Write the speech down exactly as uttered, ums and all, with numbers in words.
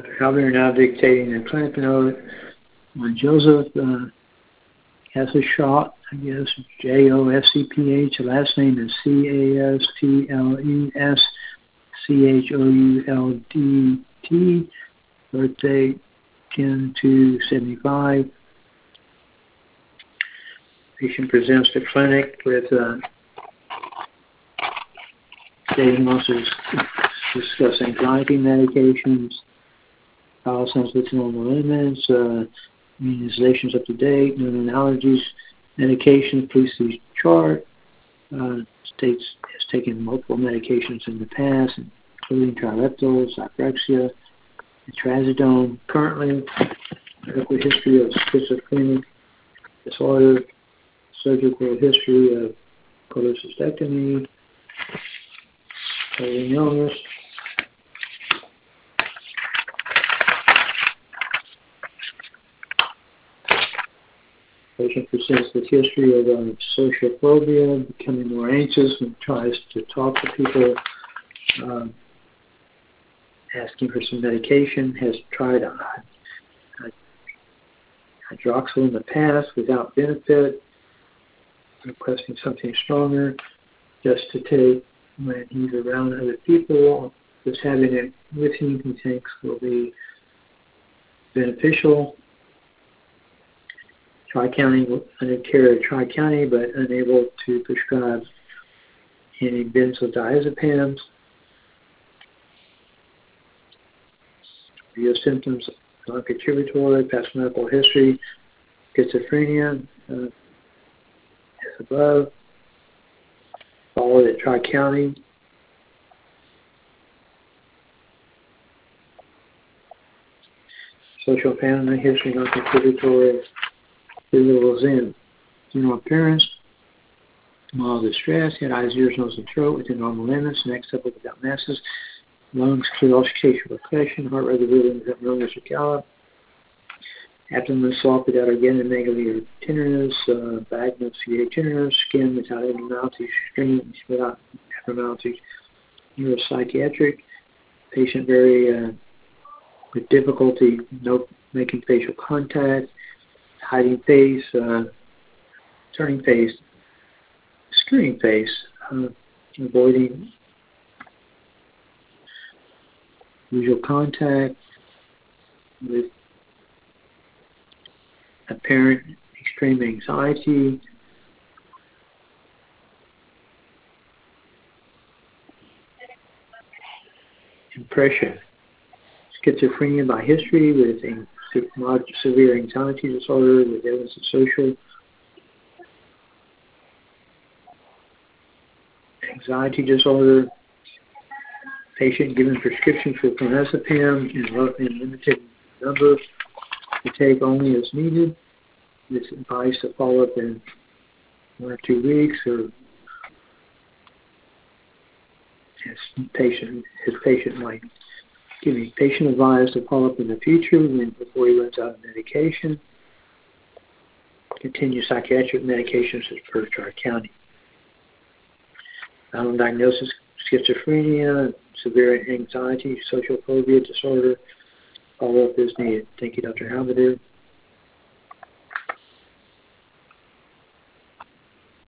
Doctor Halber now dictating the clinic note on Joseph uh, Castleshot, I guess, J O S C P H. The last name is C A S T L E S C H O U L D T. Birthday ten two seventy-five. Patient presents to clinic with uh, diagnosis, discuss anxiety medications, bowel sensitive to normal limits, uh, immunizations up to date, known allergies, medications, please see chart. Uh, states has taken multiple medications in the past, including trileptal, Zyprexa, trazodone. Currently, medical history of schizophrenic disorder, surgical history of cholecystectomy, colon illness. Patient presents with history of um, social phobia, becoming more anxious and tries to talk to people, um, asking for some medication, has tried a, a hydroxyl in the past without benefit, requesting something stronger just to take when he's around other people. Just having it with him, he thinks, will be beneficial. Tri-County, under care of Tri-County, but unable to prescribe any benzodiazepines. Real symptoms, non-contributory, past medical history, schizophrenia, uh, as above. Followed at Tri-County. Social family history, non-contributory, physical zen. General appearance, mild distress, head, eyes, ears, nose, and throat within normal limits, neck supple without masses, lungs clear, auscultation, percussion, heart rate rhythm without murmurs or gallop, abdomen soft without organomegaly or tenderness, uh, vaginal ciliary tenderness, skin without abnormalities, streams without abnormalities, neuropsychiatric, patient very uh, with difficulty no making facial contact, hiding face, uh, turning face, screening face, uh, avoiding visual contact, with apparent extreme anxiety, depression, schizophrenia by history with a severe anxiety disorder with evidence of social anxiety disorder, patient given prescription for clonazepam in, in limited number to take only as needed. This advice to follow up in one or two weeks, or his patient, his patient might give me patient advice to follow up in the future when, before he runs out of medication. Continue psychiatric medications as per Tri-County. Final diagnosis: schizophrenia, severe anxiety, social phobia disorder. Follow up is needed. Thank you, Doctor Halber.